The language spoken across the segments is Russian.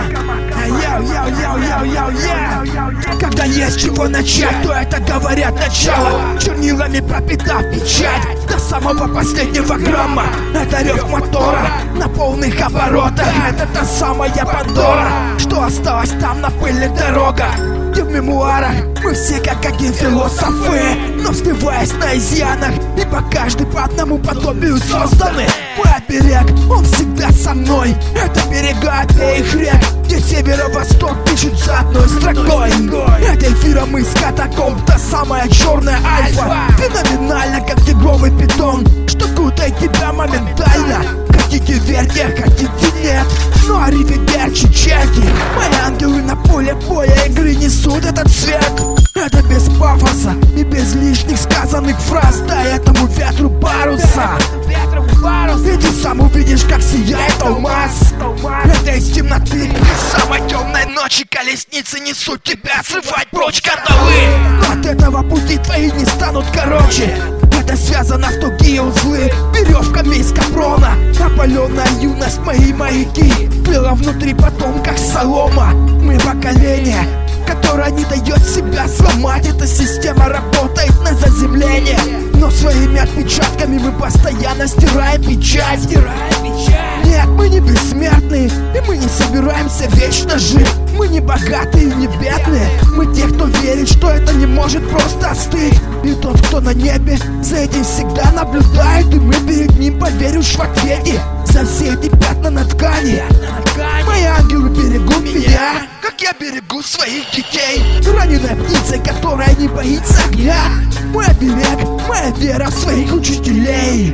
Когда есть чего начать, то это говорят начало. Чернилами пропитав печать до самого последнего грамма. Это рев мотора на полных оборотах. Это та самая Пандора, что осталась там на пыльных дорогах. И в мемуарах мы все как один философы, но взбиваясь на изъянах, ибо каждый по одному подобию созданы. Мой оберег, он всегда со мной. Это берега обеих рек, где северо-восток пишет за одной строкой. Это эфиром из катакомб, та самая черная альфа. Феноменально, как тигровый питон, что кутает тебя моментально. Хотите верьте, хотите нет, но аривидерчи, черти. Мои ангелы на поле боя игры несут этот свет. Это без пафоса и без лишних сказанных фраз. Дай этому ветру паруса. Иди сам увидишь, как сияет алмаз. Это из темноты, из самой темной ночи колесницы несут тебя срывать прочь кандалы. Но от этого пути твои не станут короче. Это связано в тугие узлы веревками из капрона. Опаленная юность, мои маяки плела внутри потом, как солома. Мы поколение, которое не дает себя сломать. Эта система работает на заземление, но своими отпечатками мы постоянно стираем печать. Нет, мы не бессмертные, и мы не собираемся вечно жить. Мы не богатые и не бедные. Мы те, кто верит, что это не может просто остыть. И тот, кто на небе, за этим всегда наблюдает. И мы перед ним поверишь в ответе за все эти пятна на ткани. Мои ангелы берегут меня, как я берегу своих детей. Раненая птицей, которая не боится огня. Мой оберег, моя вера в своих учителей.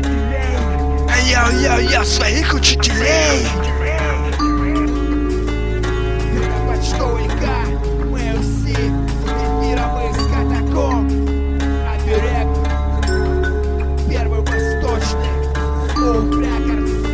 Я своих учителей. Почтовый К, МС, эфиром из катакомб. Оберег, первый восточный, Smoke Records.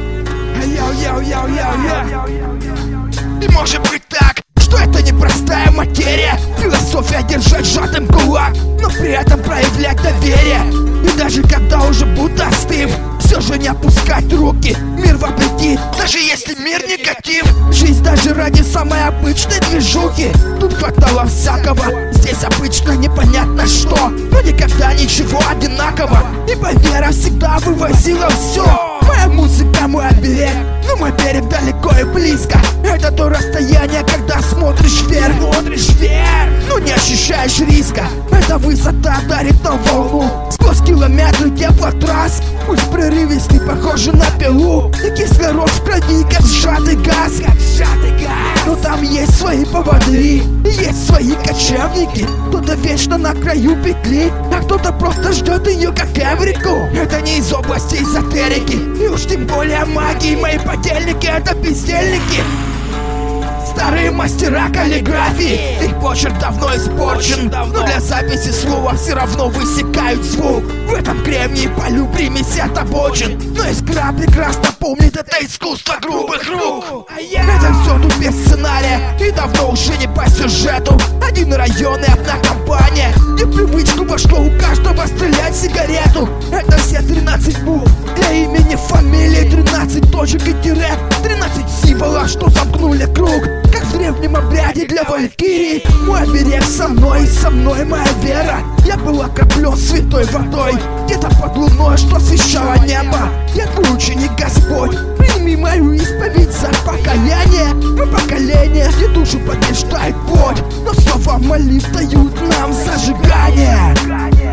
И может быть так, что это непростая материя. Философия держать сжатым кулак, но при этом проявлять доверие. И даже когда уже будто остыв, все же не опускать руки. Мир вопреки, даже если мир негатив. Жизнь даже ради самой обычной движухи. Тут хватало всякого, здесь обычно непонятно что, но никогда ничего одинаково, ибо вера всегда вывозила все. Моя музыка, мой оберег, но мой берег далеко и близко. Это то расстояние, когда смотришь вверх, но не ощущаешь риска. Эта высота дарит на волну сквозь километры теплотрасс. Пусть прерывистый, похожий на пилу, и кислород в крови, как сжатый газ. Но там есть свои поводыри, и есть свои кочевники. Кто-то вечно на краю петли, а кто-то просто ждет ее как эврику. Это не из области эзотерики, и уж тем более магии. Мои подельники — это бездельники, старые мастера каллиграфии. Их почерк давно испорчен, но для записи слова все равно высекают звук. В этом кремнии полю примеси отобочен, но искра прекрасно помнит это искусство грубых рук. Это все тут без сценария, и давно уже не по сюжету. Один район и одна компания, где в привычку вошло у каждого стрелять сигарету. Это все 13 букв для имени, фамилии, 13 точек и тире, 13 символов, что замкнули круг, как в древнем обряде для валькирии. Мой оберег со мной, и со мной моя вера. Я был окроплен святой водой, где-то под луной, что освещало небо. Я твой ученик, Господь, прими мою исповедь за покаяние. Мы поколение, где душу побеждает плоть, но слова молитв дают нам зажигание.